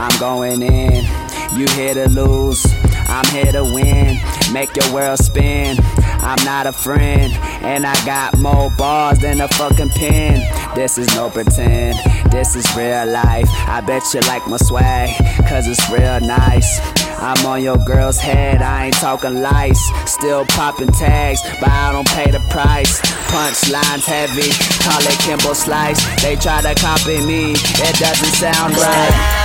I'm going in. You here to lose, I'm here to win. Make your world spin. I'm not a friend, and I got more bars than a fucking pen. This is no pretend, this is real life. I bet you like my swag, cause it's real nice. I'm on your girl's head, I ain't talking lice. Still popping tags, but I don't pay the price. Punchlines heavy, call it Kimbo Slice. They try to copy me, it doesn't sound right.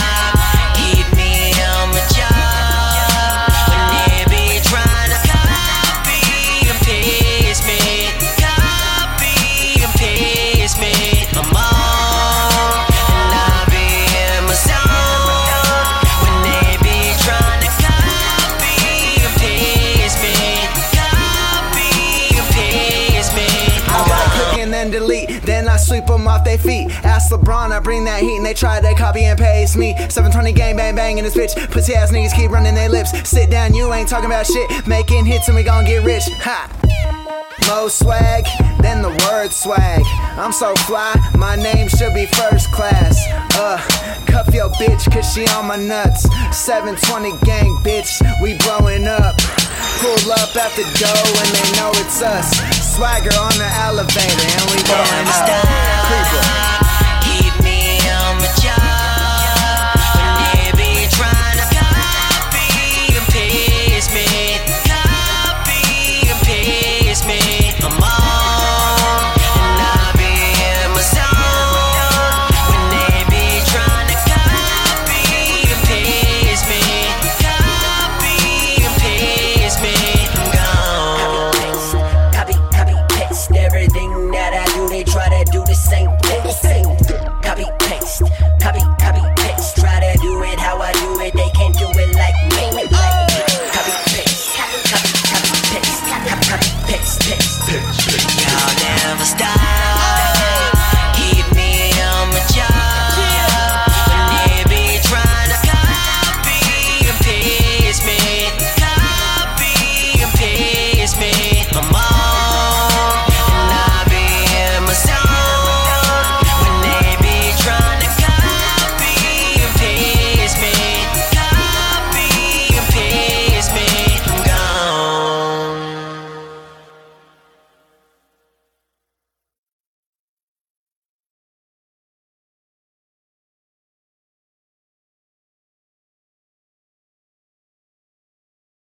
Then delete, then I sweep them off their feet. Ask LeBron, I bring that heat, and they try to copy and paste me. 720 gang, bang, bang in this bitch. Pussy ass niggas keep running their lips. Sit down, you ain't talking about shit. Making hits and we gon' get rich. Ha! Mo swag, then the word swag. I'm so fly, my name should be first class. Cuff your bitch, cause she on my nuts. 720 gang, bitch, we blowing up. Pull up at the door and they know it's us. Swagger on the elevator and we going up. Creeper.